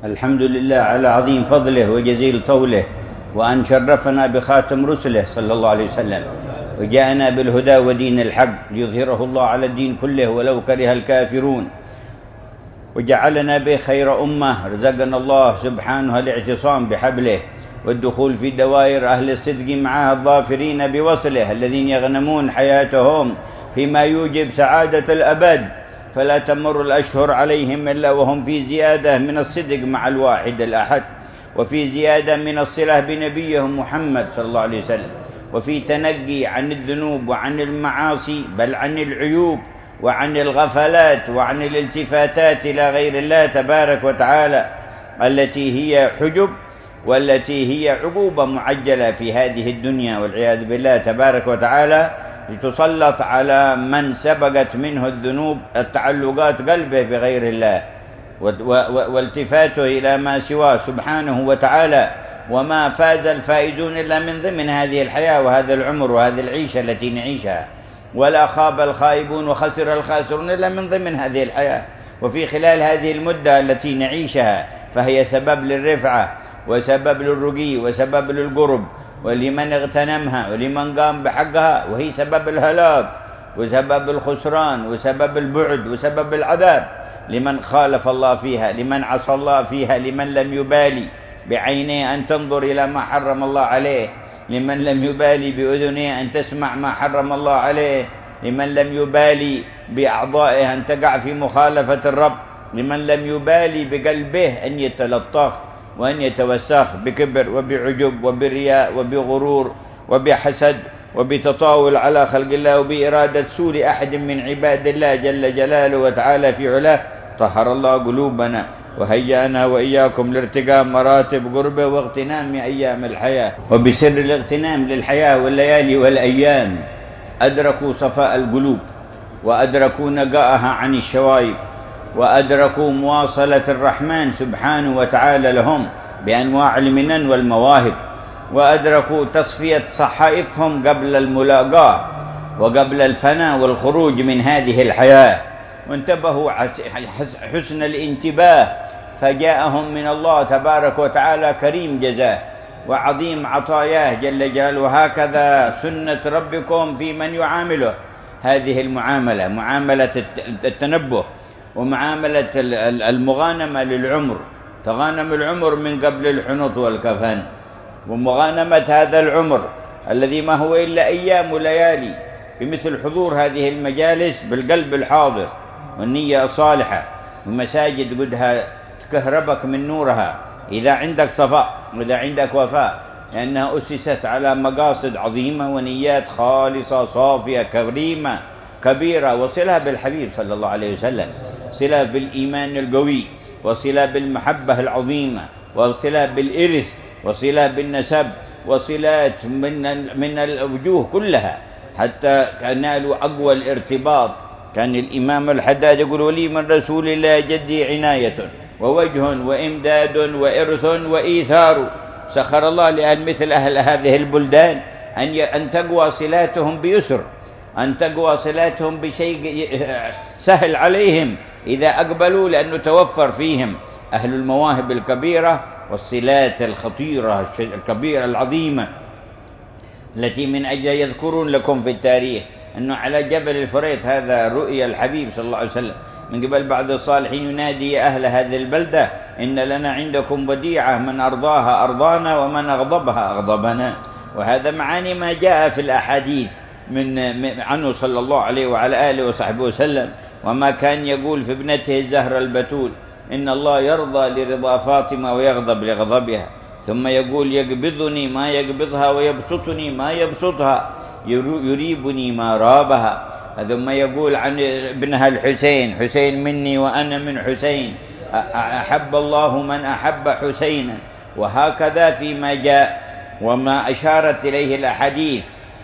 الحمد لله على عظيم فضله وجزيل طوله، وأن شرفنا بخاتم رسله صلى الله عليه وسلم، وجاءنا بالهدى ودين الحق ليظهره الله على الدين كله ولو كره الكافرون، وجعلنا به خير أمة. رزقنا الله سبحانه الاعتصام بحبله والدخول في دوائر أهل الصدق معه الظافرين بوصله، الذين يغنمون حياتهم فيما يوجب سعادة الأبد، فلا تمر الأشهر عليهم إلا وهم في زيادة من الصدق مع الواحد الأحد، وفي زيادة من الصلة بنبيهم محمد صلى الله عليه وسلم، وفي تنقي عن الذنوب وعن المعاصي، بل عن العيوب وعن الغفلات وعن الالتفاتات إلى غير الله تبارك وتعالى، التي هي حجب والتي هي عقوبة معجلة في هذه الدنيا والعياذ بالله تبارك وتعالى، لتسلط على من سبقت منه الذنوب التعلقات قلبه بغير الله والتفاته إلى ما سواه سبحانه وتعالى. وما فاز الفائزون إلا من ضمن هذه الحياة وهذا العمر وهذه العيشة التي نعيشها، ولا خاب الخائبون وخسر الخاسرون إلا من ضمن هذه الحياة. وفي خلال هذه المدة التي نعيشها فهي سبب للرفعة وسبب للرقي وسبب للقرب، ولمن اغتنمها ولمن قام بحقها، وهي سبب الهلاك وسبب الخسران وسبب البعد وسبب العذاب لمن خالف الله فيها، لمن عصى الله فيها، لمن لم يبالي بعينيه أن تنظر إلى ما حرم الله عليه، لمن لم يبالي بأذنيه أن تسمع ما حرم الله عليه، لمن لم يبالي بأعضائه أن تقع في مخالفة الرب، لمن لم يبالي بقلبه أن يتلطخ وأن يتوسخ بكبر وبعجب وبرياء وبغرور وبحسد وبتطاول على خلق الله وبإرادة سوء أحد من عباد الله جل جلاله وتعالى في علاه. طهر الله قلوبنا وهيأنا وإياكم لارتقاء مراتب قربه واغتنام أيام الحياة. وبسر الاغتنام للحياة والليالي والأيام أدركوا صفاء القلوب، وأدركوا نقاءها عن الشوائب، وأدركوا مواصلة الرحمن سبحانه وتعالى لهم بأنواع المنن والمواهب، وأدركوا تصفية صحائفهم قبل الملاقاة وقبل الفناء والخروج من هذه الحياة، وانتبهوا حسن الانتباه، فجاءهم من الله تبارك وتعالى كريم جزاه وعظيم عطاياه جل جلاله. وهكذا سنة ربكم في من يعامله هذه المعاملة، معاملة التنبه ومعاملة المغانمة للعمر، تغانم العمر من قبل الحنوط والكفن، ومغانمة هذا العمر الذي ما هو إلا أيام وليالي بمثل حضور هذه المجالس بالقلب الحاضر والنية الصالحة، ومساجد قدها تكهربك من نورها إذا عندك صفاء وإذا عندك وفاء، لأنها أسست على مقاصد عظيمة ونيات خالصة صافية كريمة كبيرة، وصلة بالحبيب صلى الله عليه وسلم، صلة بالإيمان القوي، وصلة بالمحبة العظيمة، وصلة بالإرث، وصلة بالنسب، وصلات من الوجوه كلها حتى نالوا أقوى الارتباط. كان الإمام الحداد يقول: ولي من رسول الله جدي عناية ووجه وإمداد وإرث وإيثار. سخر الله لأهل مثل أهل هذه البلدان أن تقوى صلاتهم بيسر، أن تقوى صلاتهم بشيء سهل عليهم إذا أقبلوا، لأنه توفر فيهم أهل المواهب الكبيرة والصلات الخطيرة الكبيرة العظيمة، التي من أجل يذكرون لكم في التاريخ أنه على جبل الفريط هذا رؤيا الحبيب صلى الله عليه وسلم من قبل بعض الصالحين ينادي أهل هذه البلدة: إن لنا عندكم وديعة، من أرضاها أرضانا ومن أغضبها أغضبنا. وهذا معاني ما جاء في الأحاديث عنه صلى الله عليه وعلى آله وصحبه وسلم، وما كان يقول في ابنته الزهرة البتول: إن الله يرضى لرضا فاطمة ويغضب لغضبها، ثم يقول: يقبضني ما يقبضها ويبسطني ما يبسطها، يريبني ما رابها. ثم يقول عن ابنها الحسين: حسين مني وأنا من حسين، أحب الله من أحب حسينا. وهكذا فيما جاء وما أشارت إليه الأحاديث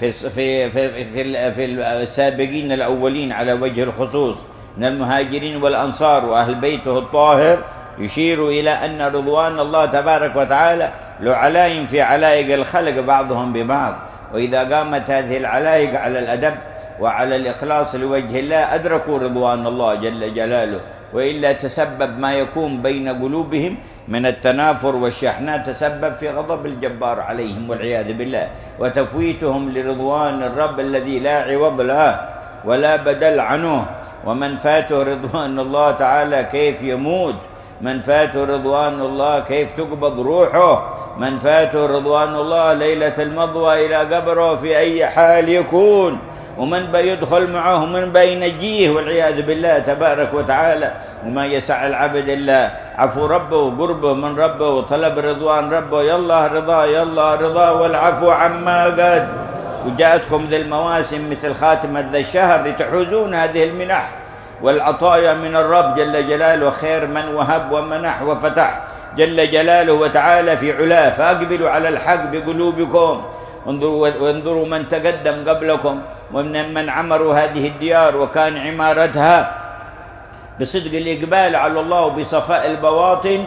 في السابقين الأولين على وجه الخصوص من المهاجرين والأنصار وأهل بيته الطاهر، يشير إلى أن رضوان الله تبارك وتعالى له علائم في علائق الخلق بعضهم ببعض، وإذا قامت هذه العلائق على الأدب وعلى الإخلاص لوجه الله أدركوا رضوان الله جل جلاله، وإلا تسبب ما يكون بين قلوبهم من التنافر والشحناء تسبب في غضب الجبار عليهم والعياذ بالله، وتفويتهم لرضوان الرب الذي لا عوض له ولا بدل عنه. ومن فاته رضوان الله تعالى كيف يموت، من فاته رضوان الله كيف تقبض روحه، من فاته رضوان الله ليلة المضوى إلى قبره في أي حال يكون، ومن بيدخل معه من بينجيه والعياذ بالله تبارك وتعالى. وما يسع العبد إلا عفو ربه وقربه من ربه وطلب رضوان ربه. يلا رضا، يلا رضا والعفو عما قد. وجاءتكم ذي المواسم مثل خاتمة ذا الشهر لتحوزون هذه المنح والعطايا من الرب جل جلاله، خير من وهب ومنح وفتح جل جلاله وتعالى في علاه. فأقبلوا على الحق بقلوبكم، وانظروا من تقدم قبلكم ومن من عمروا هذه الديار وكان عمارتها بصدق الإقبال على الله وبصفاء البواطن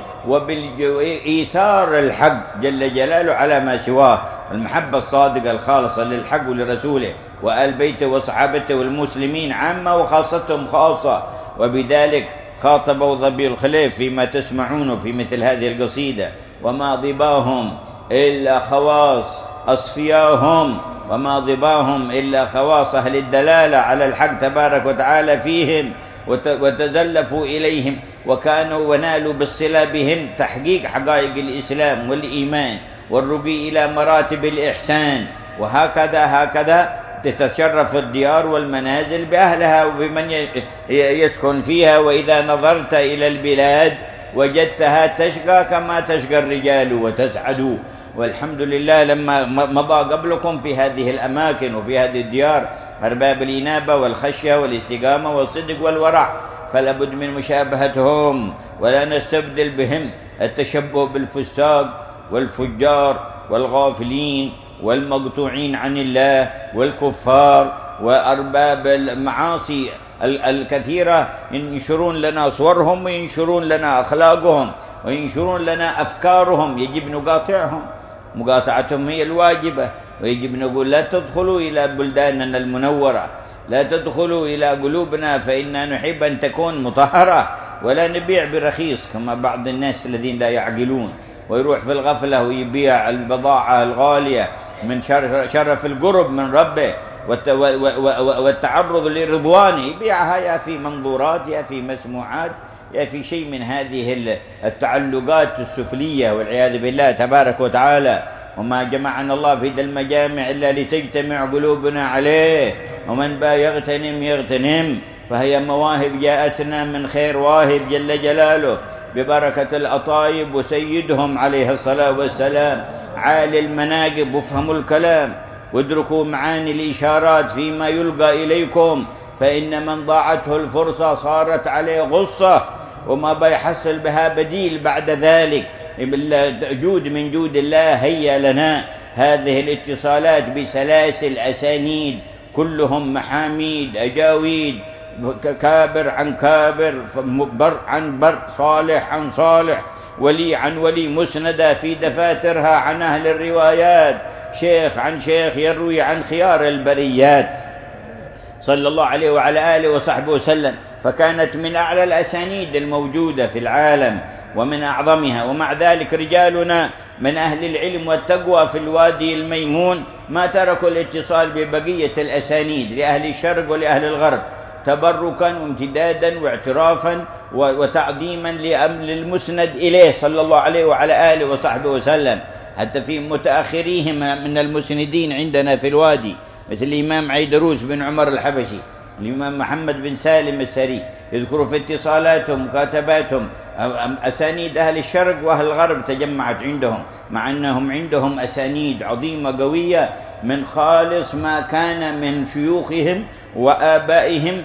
وبإيثار الحق جل جلاله على ما سواه، المحبة الصادقة الخالصة للحق ولرسوله وآل بيته وصحابته والمسلمين عامة وخاصتهم خاصة. وبذلك خاطبوا ظبي الخليف فيما تسمعونه في مثل هذه القصيدة: وما ضباهم إلا خواص أصفياهم، وما ضباهم إلا خواص أهل الدلالة على الحق تبارك وتعالى فيهم، وتزلفوا إليهم وكانوا ونالوا بالصلة بهم تحقيق حقائق الإسلام والإيمان والرقي إلى مراتب الإحسان. وهكذا تتشرف الديار والمنازل بأهلها وبمن يسكن فيها. وإذا نظرت إلى البلاد وجدتها تشقى كما تشقى الرجال وتسعد. والحمد لله لما مضى قبلكم في هذه الأماكن وفي هذه الديار أرباب الإنابة والخشية والاستقامة والصدق والورع، فلا بد من مشابهتهم ولا نستبدل بهم التشبه بالفساق والفجار والغافلين والمقطوعين عن الله والكفار وأرباب المعاصي الكثيرة. ينشرون لنا صورهم وينشرون لنا أخلاقهم وينشرون لنا أفكارهم، يجب نقاطعهم، مقاطعتهم هي الواجبة. ويجب نقول لا تدخلوا إلى بلداننا المنورة، لا تدخلوا إلى قلوبنا، فإننا نحب أن تكون مطهرة، ولا نبيع برخيص كما بعض الناس الذين لا يعقلون ويروح في الغفلة ويبيع البضاعة الغالية من شرف القرب من ربه والتعرض لرضوانه، يبيعها يا في منظورات يا في مسموعات يا في شيء من هذه التعلقات السفلية والعياذ بالله تبارك وتعالى. وما جمعنا الله في ذا المجامع إلا لتجتمع قلوبنا عليه، ومن با يغتنم فهي مواهب جاءتنا من خير واهب جل جلاله ببركة الأطايب وسيدهم عليه الصلاة والسلام. عالي المناقب وافهموا الكلام وادركوا معاني الإشارات فيما يلقى إليكم، فإن من ضاعته الفرصة صارت عليه غصة وما بيحصل بها بديل بعد ذلك. جود من جود الله هيا لنا هذه الاتصالات بسلاسل أسانيد كلهم محاميد أجاويد، كابر عن كابر، بر عن بر، صالح عن صالح، ولي عن ولي، مسندة في دفاترها عن أهل الروايات، شيخ عن شيخ يروي عن خيار البريات صلى الله عليه وعلى آله وصحبه وسلم. فكانت من أعلى الأسانيد الموجودة في العالم ومن أعظمها. ومع ذلك رجالنا من أهل العلم والتقوى في الوادي الميمون ما تركوا الاتصال ببقية الأسانيد لأهل الشرق ولأهل الغرب تبركا وامتدادا واعترافا وتعظيما للمسند إليه صلى الله عليه وعلى آله وصحبه وسلم. حتى في متأخريهم من المسندين عندنا في الوادي مثل الإمام عيدروس بن عمر الحبشي، الإمام محمد بن سالم السري، يذكروا في اتصالاتهم مكاتباتهم أسانيد أهل الشرق وأهل الغرب تجمعت عندهم، مع أنهم عندهم أسانيد عظيمة قوية من خالص ما كان من شيوخهم وآبائهم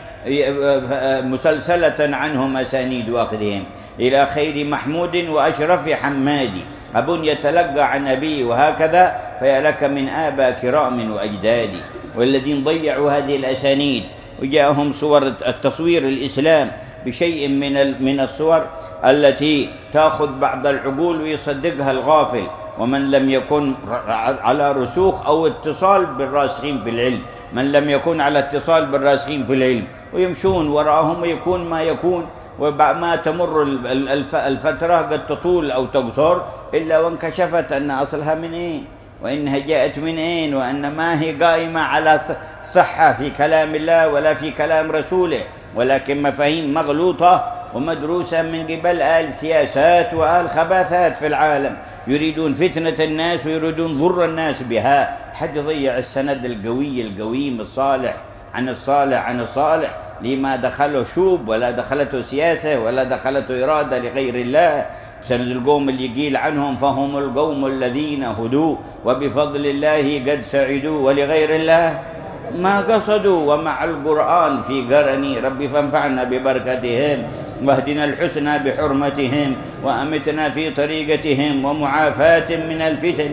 مسلسلة عنهم أسانيد واخذهم إلى خير محمود وأشرف حمادي، أب يتلقى عن أبيه وهكذا، فيا لك من آباء كرام وأجدادي والذين ضيعوا هذه الأسانيد. وجاءهم صور التصوير الإسلام بشيء من الصور التي تأخذ بعض العقول ويصدقها الغافل، ومن لم يكن على رسوخ أو اتصال بالراسخين في العلم، من لم يكن على اتصال بالراسخين في العلم ويمشون وراءهم ويكون ما يكون، وما تمر الفترة قد تطول أو تقصر إلا وانكشفت أن أصلها من أين، وإنها جاءت من أين، وأن ما هي قائمة على صحة في كلام الله ولا في كلام رسوله، ولكن مفاهيم مغلوطة ومدروسة من قبل آل سياسات وآل خباثات في العالم، يريدون فتنة الناس ويريدون ضر الناس بها. حد يضيع السند القوي القويم الصالح عن الصالح لما دخله شوب ولا دخلته سياسة ولا دخلته إرادة لغير الله. سند القوم اللي يقيل عنهم فهم القوم الذين هدوا وبفضل الله قد سعدوا ولغير الله ما قصدوا، ومع القرآن في قرني ربي فانفعنا ببركتهم واهدنا الحسنى بحرمتهم وأمتنا في طريقتهم ومعافاة من الفتن.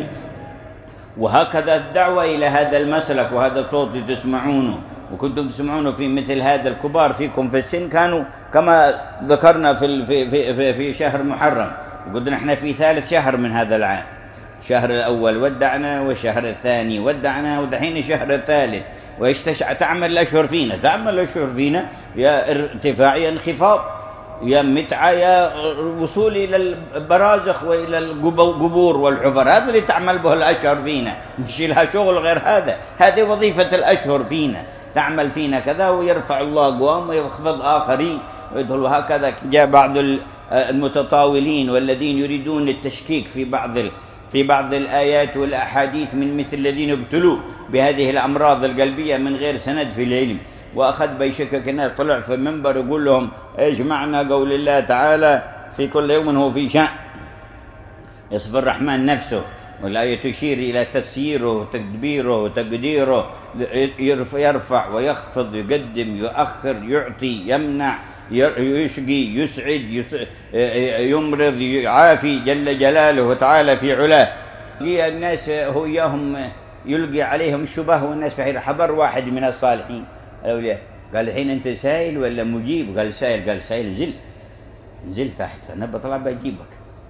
وهكذا الدعوة إلى هذا المسلك، وهذا الصوت تسمعونه وكنتم تسمعونه في مثل هذا. الكبار فيكم في السن كانوا كما ذكرنا في شهر محرم، وقلنا احنا في ثالث شهر من هذا العام، الشهر الأول ودعنا والشهر الثاني ودعنا ودحين الشهر الثالث. وإيش تعمل الأشهر فينا؟ تعمل الأشهر فينا يا ارتفاع يا انخفاض، يا متعة يا وصول إلى البرازخ وإلى القبور والحفر. هذا اللي تعمل به الأشهر فينا، مش لها شغل غير هذا. هذه وظيفة الأشهر فينا، تعمل فينا كذا ويرفع الله أقوام ويخفض آخرين ويدخل. هكذا جاء بعض المتطاولين والذين يريدون التشكيك في بعض الآيات والأحاديث من مثل الذين ابتلوا بهذه الأمراض القلبية من غير سند في العلم، وأخذ بيشكك الناس، طلع في المنبر يقول لهم إيش معنى قول الله تعالى في كل يوم هو في شأن، يصف الرحمن نفسه، والآية تشير إلى تسييره وتدبيره وتقديره، يرفع ويخفض، يقدم يؤخر، يعطي يمنع، يشقي يسعد، يمرض يعافي، جل جلاله وتعالى في علاه. الناس هو إياهم يلقي عليهم الشبه والناس فحير. حضر واحد من الصالحين الأولياء قال الحين أنت سائل ولا مجيب؟ قال سائل. قال سائل نزل تحت أنا بطلع بجيبك.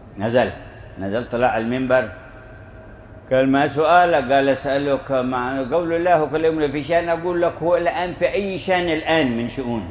نزل طلع المنبر قال ما سؤالك؟ قال أسألك مع قول الله كل يوم في شأن. أقول لك هو الآن في أي شأن الآن من شؤونه؟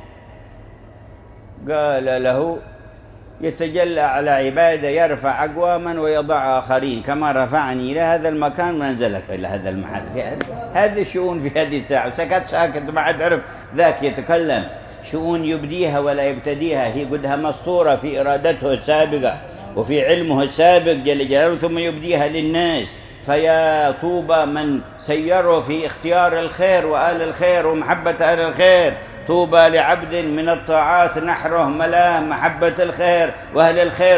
قال له يتجلى على عباده، يرفع أقواما ويضع آخرين، كما رفعني إلى هذا المكان ونزلك إلى هذا المحل. هذه الشؤون في هذه الساعة. ساكت ما عاد عرف ذاك يتكلم. شؤون يبديها ولا يبتديها، هي قدها مسطورة في إرادته السابقة وفي علمه السابق جل جلاله، ثم يبديها للناس. فيا طوبى من سيره في اختيار الخير وآل الخير ومحبة آل الخير. طوبى لعبد من الطاعات نحره ملا محبة الخير وأهل الخير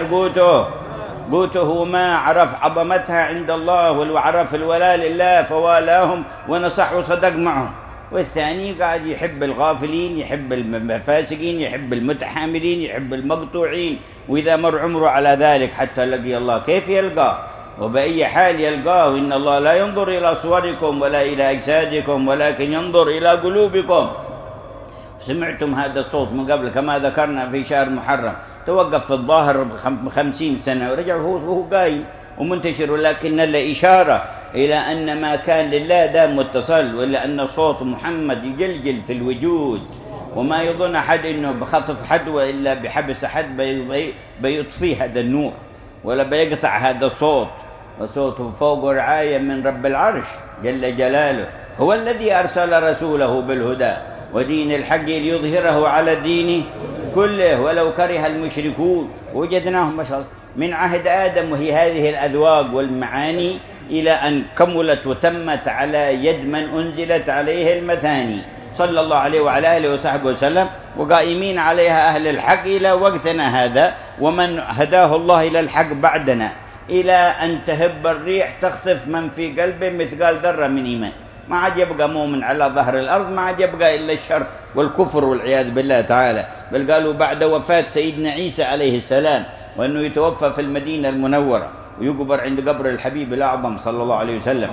قوته ما عرف عظمتها عند الله وعرف الولاء لله فوالاهم ونصح وصدق معهم. والثاني قاعد يحب الغافلين، يحب الفاسقين، يحب المتحاملين، يحب المقطوعين، وإذا مر عمره على ذلك حتى لقي الله كيف يلقاه وبأي حال يلقاه. إن الله لا ينظر إلى صوركم ولا إلى أجسادكم ولكن ينظر إلى قلوبكم. سمعتم هذا الصوت من قبل كما ذكرنا في شهر محرم، توقف في الظاهر 50 سنة ورجع وهو قايم ومنتشر، ولكن إشارة إلى أن ما كان لله دام متصل، وإلا أن صوت محمد يجلجل في الوجود. وما يظن أحد أنه بخطف حد وإلا بحبس حد بيطفي هذا النور ولا بيقطع هذا الصوت. وصوته فوق رعاية من رب العرش جل جلاله. هو الذي أرسل رسوله بالهدى ودين الحق ليظهره على الدين كله ولو كره المشركون. وجدناهم بشر من عهد آدم وهي هذه الأذواق والمعاني إلى أن كملت وتمت على يد من أنزلت عليه المثاني صلى الله عليه وعلى آله وصحبه وسلم، وقائمين عليها أهل الحق إلى وقتنا هذا، ومن هداه الله إلى الحق بعدنا إلى أن تهب الريح تخطف من في قلبه مثقال ذرة من إيمان. ما عاد يبقى مؤمن على ظهر الأرض، ما عاد يبقى إلا الشر والكفر والعياذ بالله تعالى. بل قالوا بعد وفاة سيدنا عيسى عليه السلام وأنه يتوفى في المدينة المنورة ويقبر عند قبر الحبيب الأعظم صلى الله عليه وسلم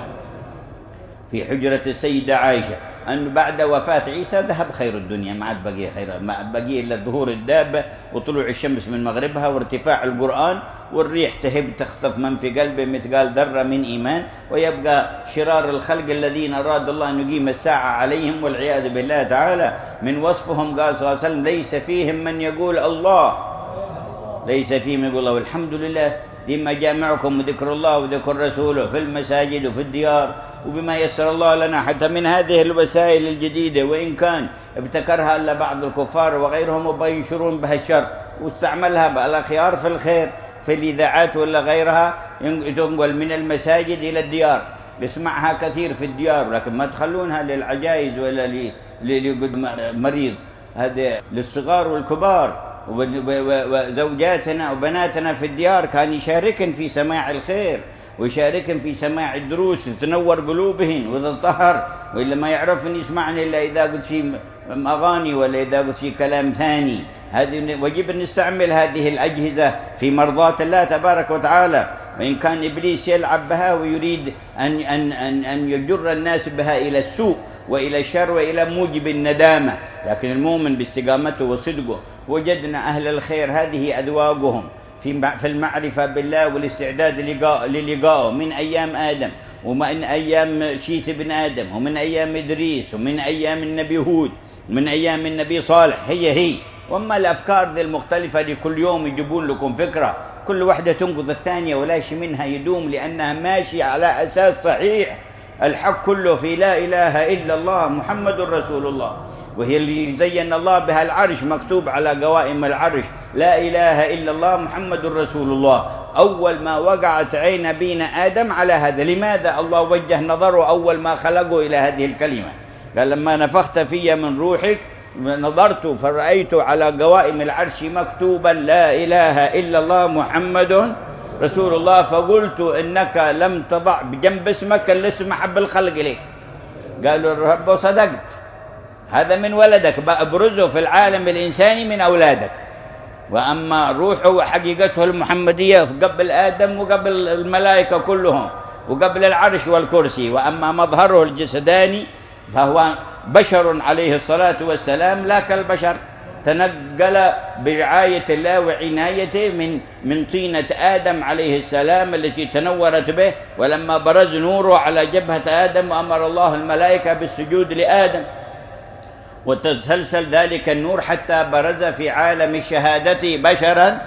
في حجرة السيدة عائشة، أن بعد وفاة عيسى ذهب خير الدنيا، ما عاد بقي خير، ما عاد بقي إلا ظهور الدابة وطلوع الشمس من مغربها وارتفاع القرآن والريح تهب تخطف من في قلبه مثقال ذرة من إيمان، ويبقى شرار الخلق الذين أراد الله أن يقيم الساعة عليهم والعياذ بالله تعالى. من وصفهم قال صلى الله عليه وسلم: ليس فيهم من يقول الله، ليس فيهم من يقول الله. والحمد لله لما جامعكم وذكر الله وذكر رسوله في المساجد وفي الديار، وبما يسر الله لنا حتى من هذه الوسائل الجديدة، وإن كان ابتكرها إلا بعض الكفار وغيرهم وبينشرون بها الشر، واستعملها الأخيار في الخير في الإذاعات ولا غيرها، تنقل من المساجد إلى الديار، يسمعها كثير في الديار، لكن ما تخلونها للعجائز ولا لمريض، هذا للصغار والكبار. وزوجاتنا وبناتنا في الديار كان يشاركن في سماع الخير ويشاركن في سماع الدروس تنور قلوبهن وتطهر، وإلا ما يعرفن يسمعن إلا إذا قلت شيء أغاني ولا إذا قلت شيء كلام ثاني. هذه وجب أن نستعمل هذه الأجهزة في مرضاة الله تبارك وتعالى، وإن كان إبليس يلعب بها ويريد أن يجر الناس بها إلى السوء وإلى الشر وإلى موجب الندامة، لكن المؤمن باستقامته وصدقه وجدنا أهل الخير هذه أذواقهم في المعرفة بالله والاستعداد للقائه من أيام آدم ومن أيام شيث بن آدم ومن أيام إدريس ومن أيام النبي هود ومن أيام النبي صالح. هي وأما الأفكار ذي المختلفة دي كل يوم يجيبون لكم فكرة، كل واحدة تنقض الثانية ولا شيء منها يدوم، لأنها ماشية على أساس صحيح. الحق كله في لا إله إلا الله محمد رسول الله، وهي اللي زين الله بها العرش، مكتوب على قوائم العرش لا إله إلا الله محمد رسول الله. أول ما وقعت عين أبينا آدم على هذا. لماذا الله وجه نظره أول ما خلقه إلى هذه الكلمة؟ قال: لما نفخت في من روحك نظرت فرأيت على قوائم العرش مكتوبا لا إله إلا الله محمد رسول الله، فقلت إنك لم تضع بجنب اسمك الاسم حب الخلق إليك. قالوا الرب: صدقت، هذا من ولدك بأبرزه في العالم الإنساني من أولادك. وأما روحه وحقيقته المحمدية قبل آدم وقبل الملائكة كلهم وقبل العرش والكرسي. وأما مظهره الجسداني فهو بشر عليه الصلاة والسلام لا كالبشر، تنقل برعاية الله وعنايته من طينة آدم عليه السلام التي تنورت به، ولما برز نوره على جبهة آدم أمر الله الملائكة بالسجود لآدم، وتسلسل ذلك النور حتى برز في عالم الشهادة بشرا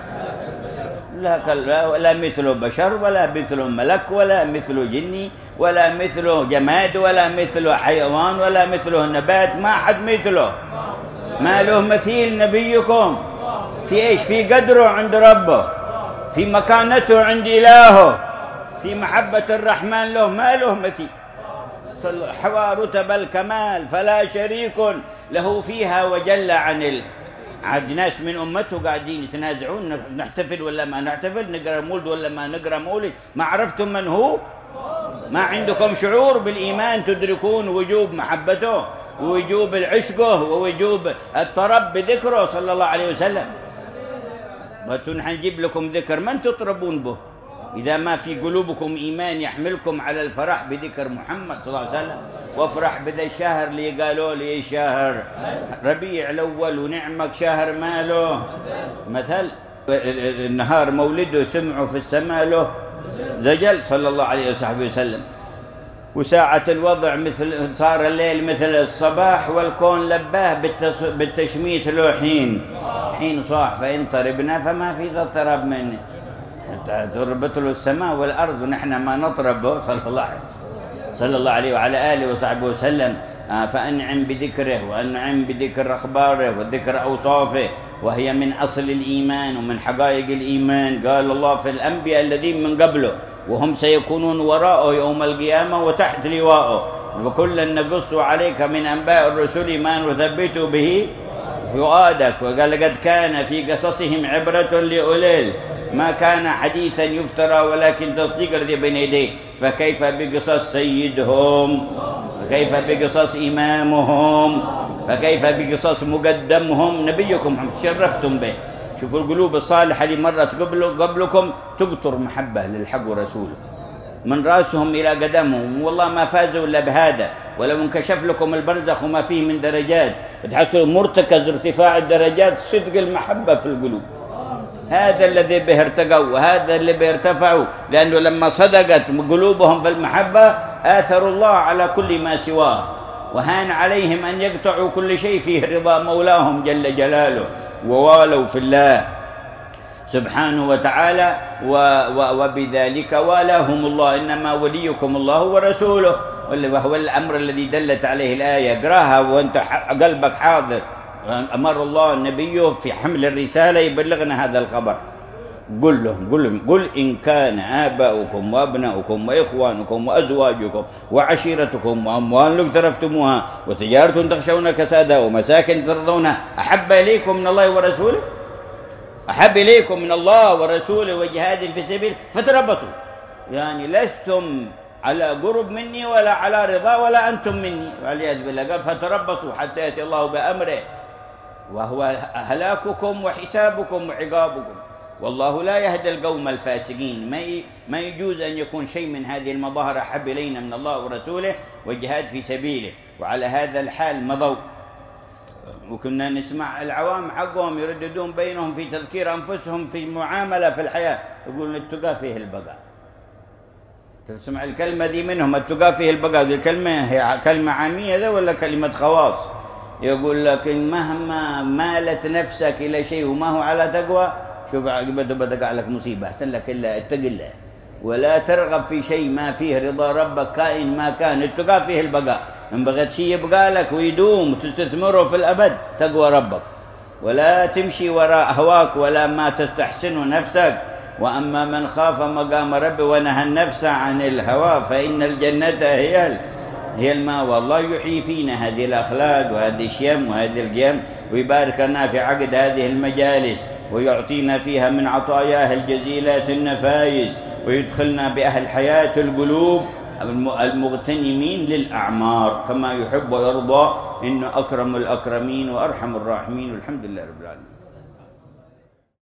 لا مثل بشر ولا مثل ملك ولا مثل جني ولا مثل جماد ولا مثل حيوان ولا مثله نبات، ما حد مثله، ما له مثيل نبيكم في إيش؟ في قدره عند ربه، في مكانته عند إلهه، في محبة الرحمن له، ما له مثيل، حوى رتب الكمال فلا شريك له فيها وجل عن عاد ناس من أمته قاعدين يتنازعون نحتفل ولا ما نحتفل، نقرأ مولد ولا ما نقرأ مولد، ما عرفتم من هو؟ ما عندكم شعور بالإيمان تدركون وجوب محبته ووجوب العشقه ووجوب الطرب بذكره صلى الله عليه وسلم. ونحن نجيب لكم ذكر من تطربون به إذا ما في قلوبكم إيمان يحملكم على الفرح بذكر محمد صلى الله عليه وسلم. وافرح بذا الشهر اللي قالوا لي شهر ربيع الأول ونعمك شهر ماله مثل النهار مولده سمعوا في السماء له زجل صلى الله عليه وصحبه وسلم. وساعة الوضع مثل صار الليل مثل الصباح، والكون لباه بالتشميت له حين صاح، فإن طربنا فما في ذا طرب منه، ضربت له السماء والأرض ونحن ما نطربه صلى الله عليه وعلى آله وصحبه وسلم. فأنعم بذكره وأنعم بذكر أخباره وذكر أوصافه، وهي من أصل الإيمان ومن حقائق الإيمان. قال الله في الأنبياء الذين من قبله وهم سيكونون وراءه يوم القيامة وتحت لواءه، وكلا نقص عليك من أنباء الرسل ما نثبت به فؤادك. وقال لقد كان في قصصهم عبرة لأولئك ما كان حديثا يفترى ولكن تصديق الذي بين يديه. فكيف بقصص سيدهم، فكيف بقصص إمامهم، فكيف بقصص مقدمهم نبيكم شرفتم به. شوفوا القلوب الصالحة اللي مرت قبلكم تقطر محبة للحق ورسوله من رأسهم إلى قدمهم، والله ما فازوا إلا بهذا. ولو انكشف لكم البرزخ وما فيه من درجات، تحصل مرتكز ارتفاع الدرجات صدق المحبة في القلوب. هذا الذي به ارتقوا وهذا اللي به ارتفعوا، لأنه لما صدقت قلوبهم في المحبة آثروا الله على كل ما سواه، وهان عليهم أن يقطعوا كل شيء فيه رضا مولاهم جل جلاله، ووالوا في الله سبحانه وتعالى، وبذلك والاهم الله. إنما وليكم الله ورسوله، وهو الأمر الذي دلت عليه الآية. اقراها وأنت قلبك حاضر. أمر الله النبي في حمل الرسالة يبلغنا هذا الخبر. قل إن كان آباؤكم وأبناؤكم وإخوانكم وأزواجكم وعشيرتكم وأموال اقترفتموها وتجارة تخشون كسادها ومساكن ترضونها أحب إليكم من الله ورسوله، أحب إليكم من الله ورسوله وجهاد في سبيل فتربصوا. يعني لستم على قرب مني ولا على رضا ولا أنتم مني، والعياذ بالله. قال فتربصوا حتى يأتي الله بأمره، وهو هلاككم وحسابكم وعقابكم، والله لا يهدي القوم الفاسقين. ما يجوز أن يكون شيء من هذه المظاهر أحب إلينا من الله ورسوله وجهاد في سبيله. وعلى هذا الحال مضوا، وكنا نسمع العوام حقهم يرددون بينهم في تذكير أنفسهم في معاملة في الحياة، يقولون التقى فيه البقاء. تسمع الكلمة دي منهم، التقى فيه البقاء. دي الكلمة هي كلمة عامية ذا ولا كلمة خواص؟ يقول لك مهما مالت نفسك إلى شيء وما هو على تقوى، شوف عقبته بدك لك مصيبة. أحسن لك إلا اتق الله، ولا ترغب في شيء ما فيه رضا ربك كائن ما كان. اتقى فيه البقاء، إن بغيت شيء يبقى لك ويدوم وتستثمره في الأبد تقوى ربك، ولا تمشي وراء هواك ولا ما تستحسن نفسك. وأما من خاف مقام ربه ونهى النفس عن الهوى فإن الجنة هي المأوى. الله يحيي فينا هذه الأخلاق وهذه الشيم وهذه القيم، ويبارك لنا في عقد هذه المجالس، ويعطينا فيها من عطاياه الجزيلات النفائس، ويدخلنا بأهل حياة القلوب المغتنمين للأعمار كما يحب ويرضى، إنه أكرم الأكرمين وأرحم الراحمين، والحمد لله رب العالمين.